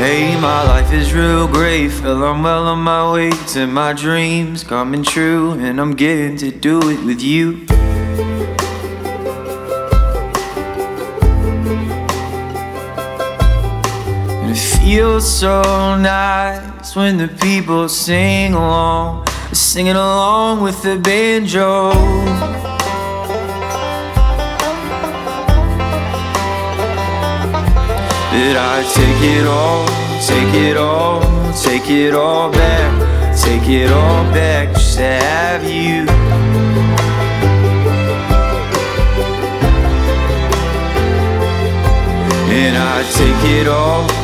Hey, my life is real great. Feel I'm well on my way to my dreams coming true, and I'm getting to do it with you. And it feels so nice when the people sing along, singing along with the banjo. Did I take it all, take it all, take it all back, take it all back just to have you? And I take it all,